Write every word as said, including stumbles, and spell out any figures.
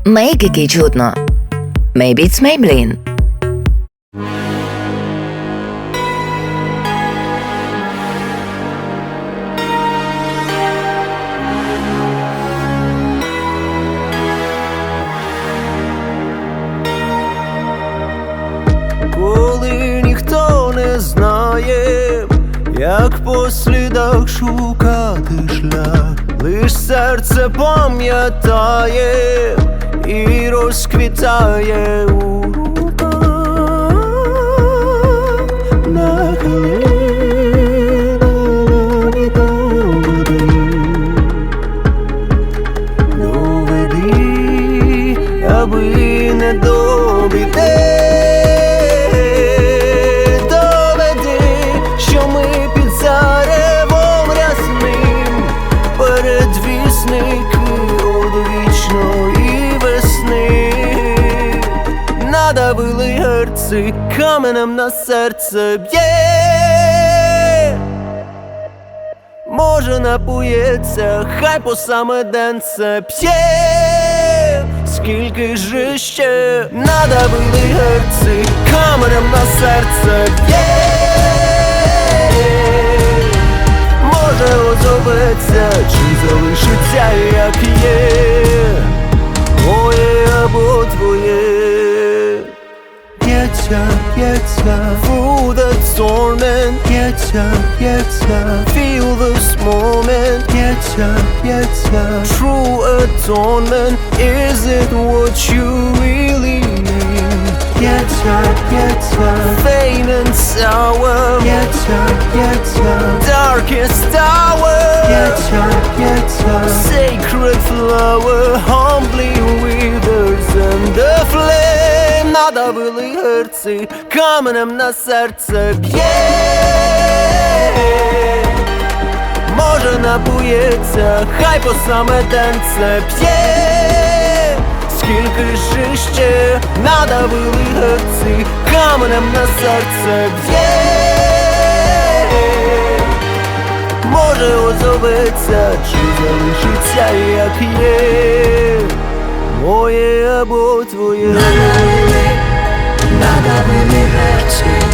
Мейк, який чутно. Maybe it's Maybelline. Коли ніхто не знає, як по слідах шукати шлях, лиш серце пам'ятає і розквітає у руках. Нахили долоні до води, доведи, аби не добіде. Надавили герці, каменем на серце б'є. Може напується, хай по саме денце п'є. Скільки ж ще надавили герці, каменем на серце б'є. Може озоветься, чи залишиться як є, моє або твоє. П'ється, п'ється, through the torment. П'ється, п'ється, feel this moment. П'ється, п'ється, true atonement. Is it what you really mean? П'ється, п'ється, vain and sour. П'ється, п'ється, darkest hour. П'ється, п'ється, sacred flower humbly withers and the flame. Надавили герці, каменем на серце б'є. Може напується, хай по саме денце п'є. Скільки ж ще надавили герці, каменем на серце б'є. Може озоветься, чи залишиться як є, моє або твоє. Надавили герці.